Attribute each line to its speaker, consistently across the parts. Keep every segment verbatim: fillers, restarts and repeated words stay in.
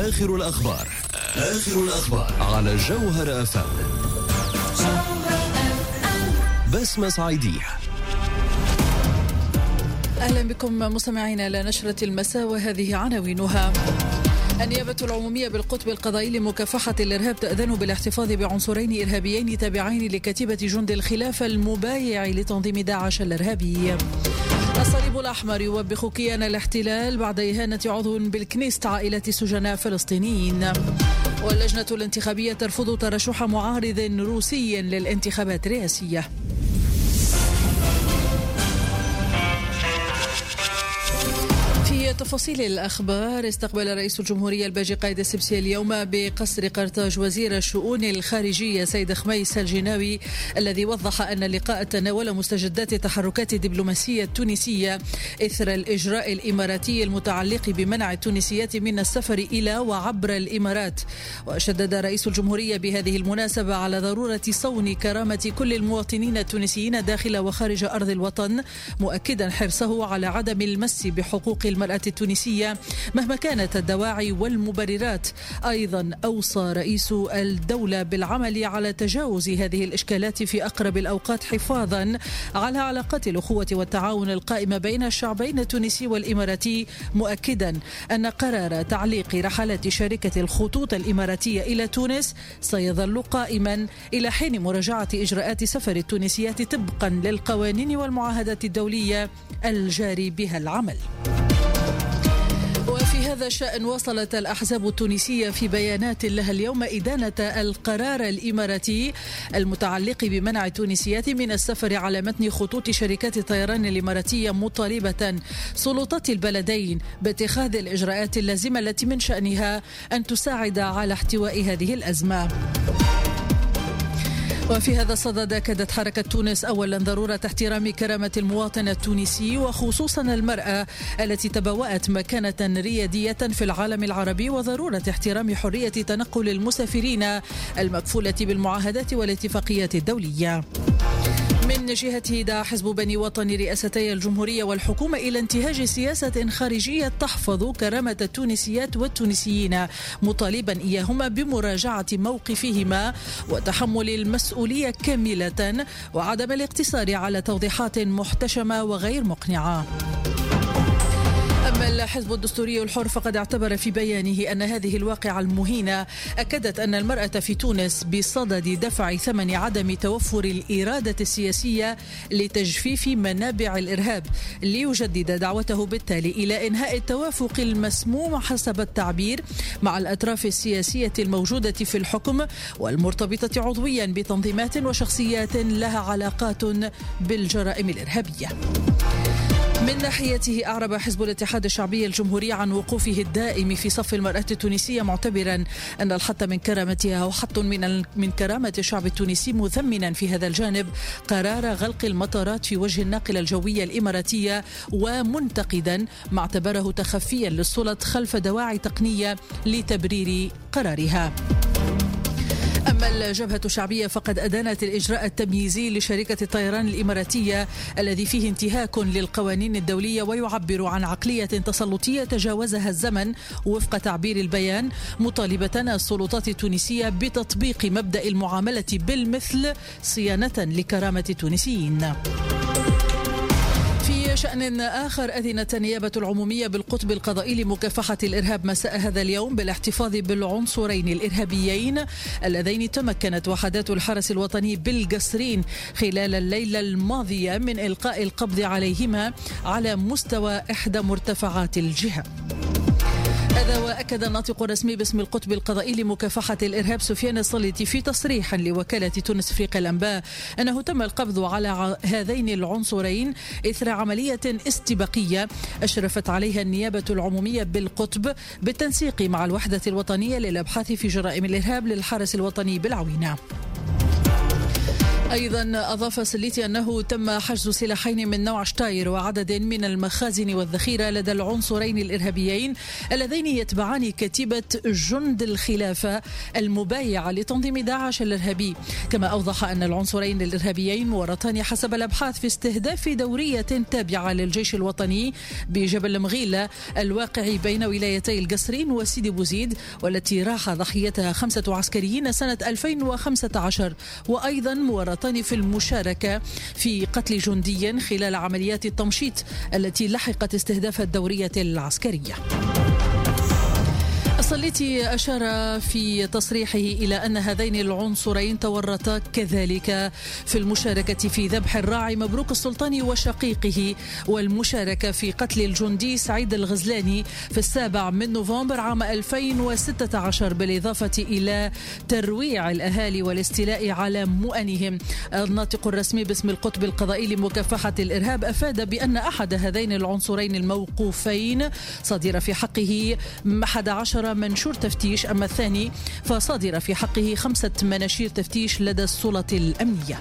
Speaker 1: آخر الأخبار آخر الأخبار على جوهر أف أم. بسمة صعيدية.
Speaker 2: أهلا بكم مستمعينا لنشرة المساء وهذه عناوينها. النيابة العمومية بالقطب القضائي لمكافحة الإرهاب تأذن بالاحتفاظ بعنصرين إرهابيين تابعين لكتيبة جند الخلافة المبايع لتنظيم داعش الإرهابي. الصليب الأحمر يوبخ كيان الاحتلال بعد إهانة عضو بالكنيست عائلة سجناء فلسطينيين. واللجنة الانتخابية ترفض ترشح معارض روسي للانتخابات الرئاسية. في تفاصيل الأخبار، استقبل رئيس الجمهورية الباجي قايد السبسي اليوم بقصر قرطاج وزير الشؤون الخارجية سيد خميس الجناوي، الذي وضح أن اللقاء تناول مستجدات التحركات الدبلوماسية التونسية إثر الإجراء الإماراتي المتعلق بمنع التونسيات من السفر إلى وعبر الإمارات. وشدد رئيس الجمهورية بهذه المناسبة على ضرورة صون كرامة كل المواطنين التونسيين داخل وخارج أرض الوطن، مؤكدا حرصه على عدم المس بحقوق المرأة التونسية مهما كانت الدواعي والمبررات. أيضا أوصى رئيس الدولة بالعمل على تجاوز هذه الإشكالات في أقرب الأوقات، حفاظا على علاقات الأخوة والتعاون القائمة بين الشعبين التونسي والإماراتي، مؤكدا أن قرار تعليق رحلات شركة الخطوط الإماراتية إلى تونس سيظل قائما إلى حين مراجعة إجراءات سفر التونسيات طبقا للقوانين والمعاهدات الدولية الجاري بها العمل. وفي هذا الشأن واصلت الأحزاب التونسية في بيانات لها اليوم إدانة القرار الإماراتي المتعلق بمنع التونسيات من السفر على متن خطوط شركات الطيران الإماراتية، مطالبة سلطات البلدين باتخاذ الإجراءات اللازمة التي من شأنها أن تساعد على احتواء هذه الأزمة. وفي هذا الصدد أكدت حركة تونس أولا ضرورة احترام كرامة المواطن التونسي وخصوصا المرأة التي تبوأت مكانة ريادية في العالم العربي، وضرورة احترام حرية تنقل المسافرين المكفولة بالمعاهدات والاتفاقيات الدولية. من جهته دعا حزب بني وطن رئاستي الجمهورية والحكومة إلى انتهاج سياسة خارجية تحفظ كرامة التونسيات والتونسيين، مطالبا إياهما بمراجعة موقفهما وتحمل المسؤولية كاملة وعدم الاقتصار على توضيحات محتشمة وغير مقنعة. أما الحزب الدستوري الحر فقد اعتبر في بيانه أن هذه الواقعة المهينة أكدت أن المرأة في تونس بصدد دفع ثمن عدم توفر الإرادة السياسية لتجفيف منابع الإرهاب، ليجدد دعوته بالتالي إلى إنهاء التوافق المسموم حسب التعبير مع الأطراف السياسية الموجودة في الحكم والمرتبطة عضويا بتنظيمات وشخصيات لها علاقات بالجرائم الإرهابية. من ناحيته أعرب حزب الاتحاد الشعبي الجمهوري عن وقوفه الدائم في صف المرأة التونسية، معتبرا أن الحط من كرامتها وحط من من كرامة الشعب التونسي، مثمنا في هذا الجانب قرار غلق المطارات في وجه الناقلة الجوية الإماراتية، ومنتقدا ما اعتبره تخفيا للسلط خلف دواعي تقنية لتبرير قرارها. أما الجبهة الشعبية فقد أدانت الإجراء التمييزي لشركة الطيران الإماراتية الذي فيه انتهاك للقوانين الدولية ويعبر عن عقلية تسلطية تجاوزها الزمن وفق تعبير البيان، مطالبة السلطات التونسية بتطبيق مبدأ المعاملة بالمثل صيانة لكرامة التونسيين. في شأن آخر، أذنت النيابة العمومية بالقطب القضائي لمكافحة الإرهاب مساء هذا اليوم بالاحتفاظ بالعنصرين الإرهابيين اللذين تمكنت وحدات الحرس الوطني بالقصرين خلال الليلة الماضية من إلقاء القبض عليهما على مستوى إحدى مرتفعات الجهة. هذا وأكد الناطق الرسمي باسم القطب القضائي لمكافحة الإرهاب سفيان الصليتي في تصريح لوكالة تونس أفريقيا الأنباء أنه تم القبض على هذين العنصرين إثر عملية استباقية أشرفت عليها النيابة العمومية بالقطب بالتنسيق مع الوحدة الوطنية للأبحاث في جرائم الإرهاب للحرس الوطني بالعوينة. أيضا أضاف سليتي أنه تم حجز سلاحين من نوع شتاير وعدد من المخازن والذخيرة لدى العنصرين الإرهابيين اللذين يتبعان كتيبة جند الخلافة المبايعة لتنظيم داعش الإرهابي. كما أوضح أن العنصرين الإرهابيين مورطان حسب الأبحاث في استهداف دورية تابعة للجيش الوطني بجبل مغيلة الواقع بين ولايتي القصرين وسيدي بوزيد، والتي راح ضحيتها خمسة عسكريين سنة ألفين وخمسة عشر. وأيضا مورطان في المشاركة في قتل جندي خلال عمليات التمشيط التي لحقت استهداف الدورية العسكرية. السليتي أشار في تصريحه إلى أن هذين العنصرين تورطا كذلك في المشاركة في ذبح الراعي مبروك السلطاني وشقيقه، والمشاركة في قتل الجندي سعيد الغزلاني في السابع من نوفمبر عام ألفين وستة عشر، بالإضافة إلى ترويع الأهالي والاستيلاء على مؤنهم. الناطق الرسمي باسم القطب القضائي لمكافحة الإرهاب أفاد بأن أحد هذين العنصرين الموقوفين صدر في حقه أحد عشر منشور تفتيش، أما الثاني فصادر في حقه خمسة مناشير تفتيش لدى السلطة الأمنية.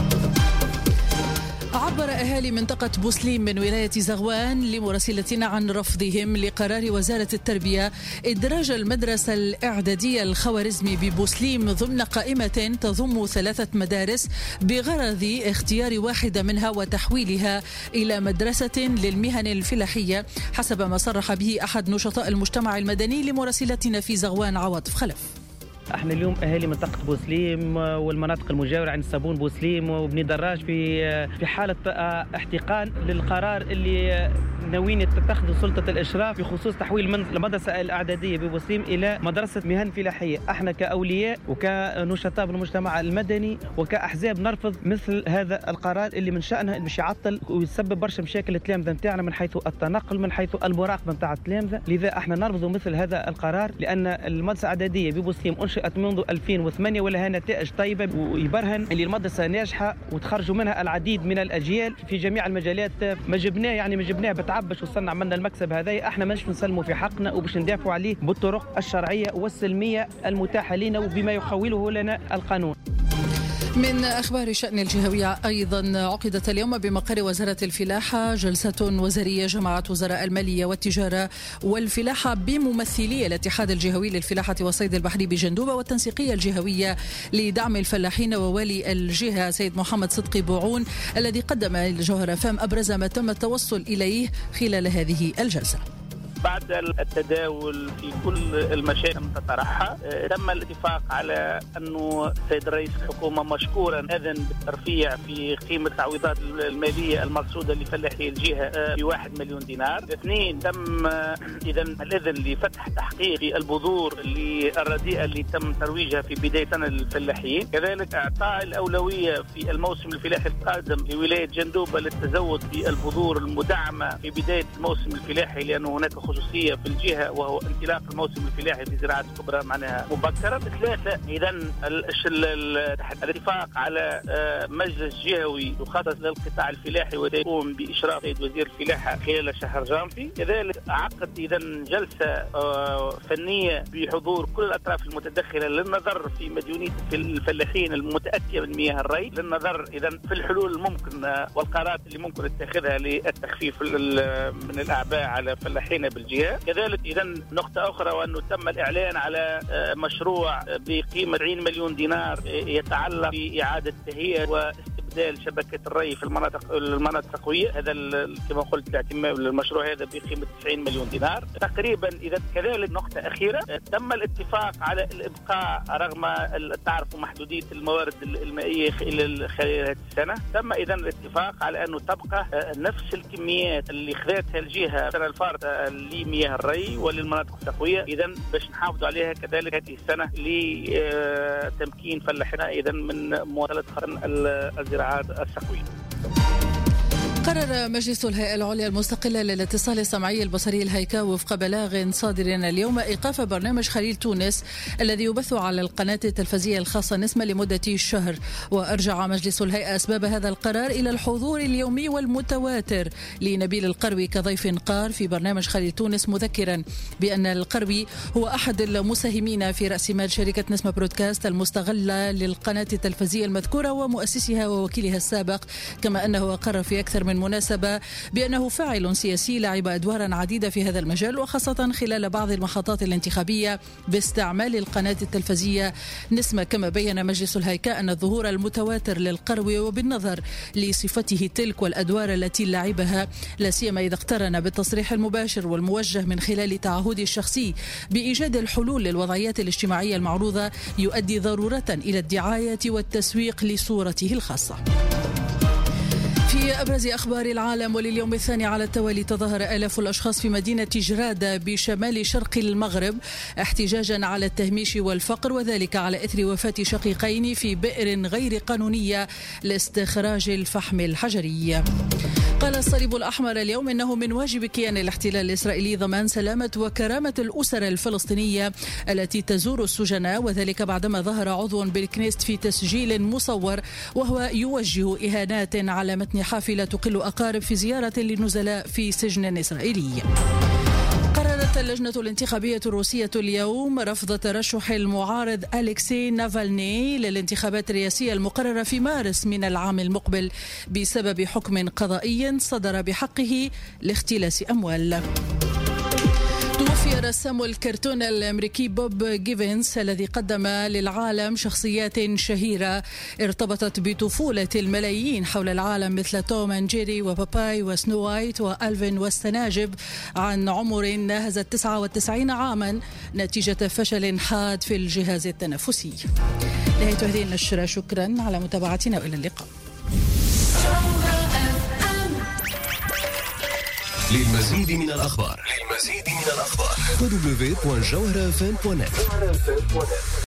Speaker 2: عبر أهالي منطقة بوسليم من ولاية زغوان لمراسلتنا عن رفضهم لقرار وزارة التربية إدراج المدرسة الإعدادية الخوارزمي ببوسليم ضمن قائمة تضم ثلاثة مدارس بغرض اختيار واحدة منها وتحويلها إلى مدرسة للمهن الفلاحية، حسب ما صرح به أحد نشطاء المجتمع المدني لمراسلتنا في زغوان عواطف خلف.
Speaker 3: احنا اليوم اهالي منطقه بوسليم والمناطق المجاوره عن الصابون بوسليم وبني دراج في في حاله احتقان للقرار اللي ناويين تتخذ سلطه الاشراف بخصوص تحويل المدرسه الاعداديه ببوسليم الى مدرسه مهن فلاحيه. احنا كاولياء وكنشطاء بالمجتمع المدني وكاحزاب نرفض مثل هذا القرار اللي من شانه باش يعطل ويسبب برشا مشاكل التلامذه نتاعنا من حيث التنقل من حيث المراقبه نتاع التلامذه. لذا احنا نرفض مثل هذا القرار، لان المدرسه الاعداديه ببوسليم انشئت منذ ألفين وثمانية ولها نتائج طيبه ويبرهن اللي المدرسه ناجحه وتخرجوا منها العديد من الاجيال في جميع المجالات. ما جبناه يعني ما جبناه بتعب باش وصلنا عملنا المكسب هذا، احنا ماناش نسلموا في حقنا وباش ندافعوا عليه بالطرق الشرعيه والسلميه المتاحه لنا وبما يخوله لنا القانون.
Speaker 2: من أخبار شأن الجهوية أيضا عقدت اليوم بمقر وزارة الفلاحة جلسة وزارية جمعت وزراء المالية والتجارة والفلاحة بممثلي الاتحاد الجهوي للفلاحة والصيد البحري بجندوبة والتنسيقية الجهوية لدعم الفلاحين ووالي الجهة سيد محمد صدقي بوعون، الذي قدم لجوهر فام أبرز ما تم التوصل إليه خلال هذه الجلسة.
Speaker 4: بعد التداول في كل المشاكل المتطرحة تم الاتفاق على أنه السيد رئيس الحكومة مشكورا أذن بالترفيع في قيمة التعويضات المالية المرصودة لفلاحي الجهة بواحد مليون دينار. اثنين، تم إذن الإذن لفتح تحقيق البذور الرديئة اللي تم ترويجها في بداية سنة الفلاحين. كذلك إعطاء الأولوية في الموسم الفلاحي القادم لولاية جندوبة للتزود بالبذور المدعمة في بداية الموسم الفلاحي، لأنه هناك خصوصية في الجهة وهو انطلاق الموسم الفلاحي في زراعة الكبرى معناها مبكرا. ثلاثة، إذا الاتفاق على مجلس جهوي يخصص للقطاع الفلاحي ويقوم بإشراف سيد وزير الفلاحة خلال شهر جانفي. كذلك عقد إذا جلسة فنية بحضور كل الأطراف المتدخلة للنظر في مديونية الفلاحين المتأتية من مياه الري، للنظر إذا في الحلول الممكنة والقرارات اللي ممكن اتخاذها للتخفيف من الأعباء على فلاحين بالجهة. كذلك إذا نقطة أخرى وأنه تم الإعلان على مشروع بقيمة أربعين مليون دينار يتعلق بإعادة تهيئة واستبدال شبكة الري في المناطق المناطق التقوية. هذا كما قلت الاعتماد للمشروع هذا بقيمة تسعين مليون دينار تقريبا. إذا كذلك نقطة أخيرة، تم الاتفاق على الإبقاء رغم تعرف محدودية الموارد المائية خلال هذه السنة. تم إذا الاتفاق على أنه تبقى نفس الكميات اللي خذتها الجهة السنة الفارطة لمياه الري وللمناطق التقوية، إذا باش نحافظوا عليها كذلك هذه السنة لتمكين فلاحنا إذا من مواصلة قرن الزراعات التقوية.
Speaker 2: قرر مجلس الهيئة العليا المستقلة للاتصال السمعي البصري الهيكا وفق بلاغ صادر اليوم إيقاف برنامج خليل تونس الذي يبث على القناة التلفزية الخاصة نسمة لمدة شهر. وأرجع مجلس الهيئة أسباب هذا القرار إلى الحضور اليومي والمتواتر لنبيل القروي كضيف قار في برنامج خليل تونس، مذكرا بأن القروي هو أحد المساهمين في رأس مال شركة نسمة برودكاست المستغلة للقناة التلفزية المذكورة ومؤسسها ووكيلها السابق، كما أنه قرر في أكثر من مناسبة بأنه فاعل سياسي لعب أدوارا عديدة في هذا المجال، وخاصة خلال بعض المحطات الانتخابية باستعمال القناة التلفزية نسمة. كما بين مجلس الهيكاء أن الظهور المتواتر للقروي وبالنظر لصفته تلك والأدوار التي لعبها، لا سيما إذا اقترن بالتصريح المباشر والموجه من خلال تعهده الشخصي بإيجاد الحلول للوضعيات الاجتماعية المعروضة، يؤدي ضرورة إلى الدعاية والتسويق لصورته الخاصة. في أبرز أخبار العالم، ولليوم الثاني على التوالي تظاهر آلاف الأشخاص في مدينة جرادة بشمال شرق المغرب احتجاجا على التهميش والفقر، وذلك على إثر وفاة شقيقين في بئر غير قانونية لاستخراج الفحم الحجري. قال الصليب الأحمر اليوم إنه من واجب كيان الاحتلال الإسرائيلي ضمان سلامة وكرامة الأسر الفلسطينية التي تزور السجناء، وذلك بعدما ظهر عضو بالكنيست في تسجيل مصور وهو يوجه إهانات على متن حافلة تقل أقارب في زيارة للنزلاء في سجن إسرائيلي. قررت اللجنة الانتخابية الروسية اليوم رفض ترشح المعارض أليكسي نافالني للانتخابات الرئاسية المقررة في مارس من العام المقبل بسبب حكم قضائي صدر بحقه لاختلاس أموال. توفي رسام الكرتون الأمريكي بوب جيفنز الذي قدم للعالم شخصيات شهيرة ارتبطت بطفولة الملايين حول العالم مثل توم أند جيري وباباي وسنو وايت وألفين والسناجب، عن عمر ناهز تسعة وتسعين عاما نتيجة فشل حاد في الجهاز التنفسي. نهاية هذه النشرة، شكرا على متابعتنا وإلى اللقاء.
Speaker 1: للمزيد من الأخبار للمزيد من الأخبار دبليو دبليو دبليو دوت جوهرة اف ام دوت نت.